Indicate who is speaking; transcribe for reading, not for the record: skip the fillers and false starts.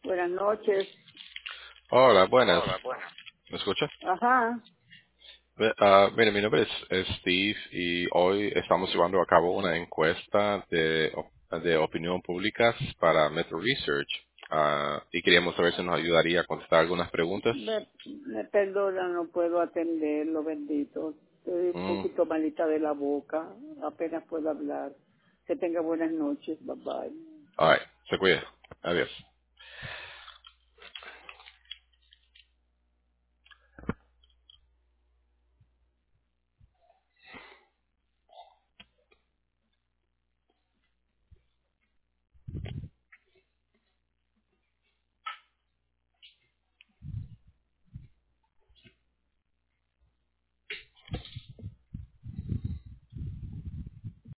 Speaker 1: Buenas noches.
Speaker 2: Hola, buenas.
Speaker 1: Hola, buenas.
Speaker 2: ¿Me escucha?
Speaker 1: Ajá.
Speaker 2: Mire, mi nombre es Steve y hoy estamos llevando a cabo una encuesta de opinión pública para Metro Research y queríamos saber si nos ayudaría a contestar algunas preguntas.
Speaker 1: Me perdona, no puedo atenderlo, bendito. Estoy un
Speaker 2: Mm,
Speaker 1: poquito malita de la boca. Apenas puedo hablar. Que tenga buenas noches. Bye bye.
Speaker 2: all right, se cuida. Adiós.